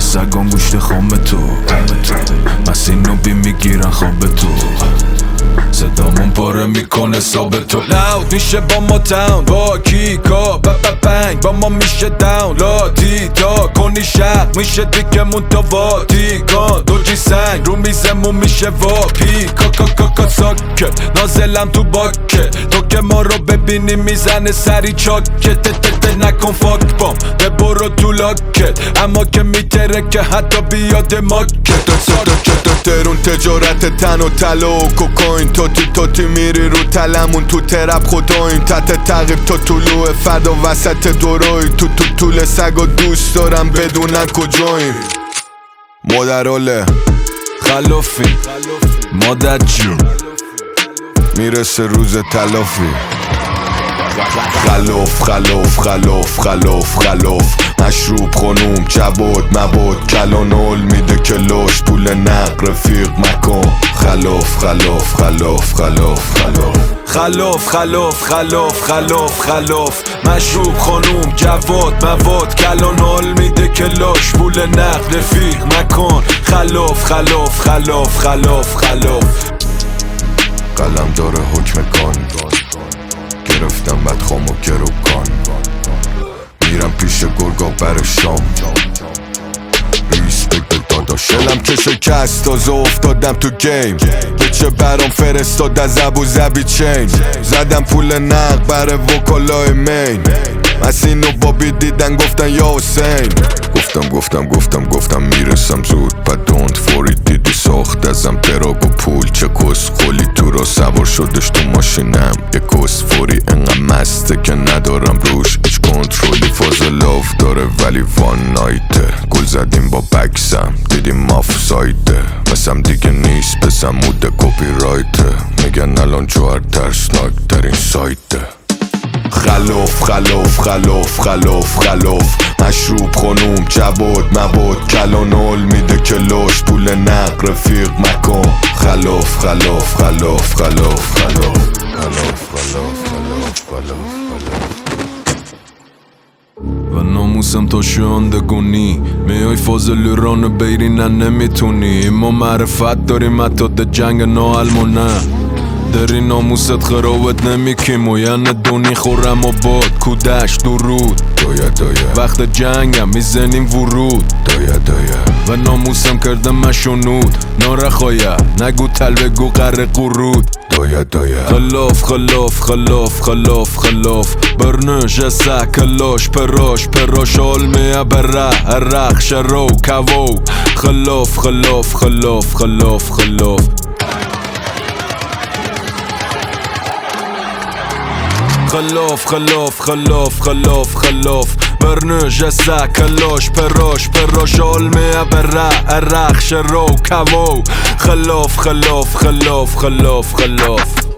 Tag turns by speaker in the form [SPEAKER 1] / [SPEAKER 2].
[SPEAKER 1] سگان گوشت خام تو مسین و بی میگیرن خواب تو صدامون پاره میکنه ساب تو لاود میشه با ما تاون با کیکا بنگ با ما میشه داون لاتی تا کنی شق میشه دیگمون تا واتی کان دوجی سنگ رو میزمون میشه واپی کاکا ساکت نازلم تو باکت تو که ما رو ببینی میزنه سری چاکت نکن فاک بام برو تو لاکت اما که میتره که حتی بیاد ماکت
[SPEAKER 2] ترون تجارت تن و طلا و کوکائین توتی میری رو تلمون تو ترپ خداییم تحت تعقیب تا طلوع فردا وسط دورایی تو طول سگ و دوست دارم بدونن کجاییم مادراله
[SPEAKER 1] خلافی مادر جون
[SPEAKER 2] میرسه روز تلافی خلاف مشروب خونوم جواد مباد کلان حال میده کلاش پول نق رفیق مکن
[SPEAKER 1] خلاف مشروب خانوم جواد مواد کلان حال میده کلاش پول نق رفیق مکن خلاف
[SPEAKER 2] قلم داره حکم کان گرفتم بدخام و گروگان میرم پیش گرگا بر شام ریسپکت به داداشلم که شکست تازه افتادم تو گیم به چه برام فرستاد از ابوظبی چین زدم پول نق بر وکالای مین مسین و بابی دیدن گفتن یا حسین گفتم میرسم زود پدوند فوری دیدی ساخت ازم تراغ و پول چه کس خولی تو را سوار شدش تو ماشینم یه کس فوری انقدر مسته که ندارم روش هیچ کنترلی فاز لاف داره ولی وان نایته گل زدیم با بکسم دیدیم ماف سایده بسم دیگه نیست بسم موده کپی رایته میگن الان جوهر ترسناک در این سایته خلاف مشروب خونوم جواد مباد کلان حال میده کلاش پول نق رفیق مکن خلاف
[SPEAKER 1] و ناموسم تا شاندگونی میای فاضل ران بیری نه نمیتونی ما معرفت داریم حتی ده جنگ ناعلم و نه داری ناموست خرابت نمیکیم و یعنی دونی خورم و باد کودش درود وقت جنگم میزنیم ورود و ناموسم کردم مشونود نارخایا نگو تل بگو قره قرود خلاف برنه جسه کلاش پراش آلمه بره عرق شرو کوو خلاف برنه جسه کلاش پراش آلمه بره عرق شرو کوو خلاف